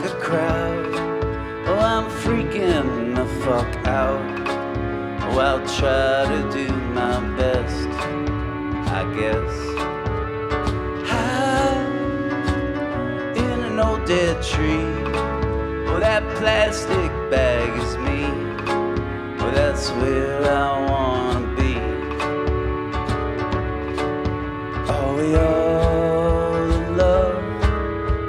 a crowd. Oh, I'm freaking the fuck out. Oh, I'll try to do my best, I guess. High in an old dead tree. Oh, that plastic bag is me. Oh, that's where I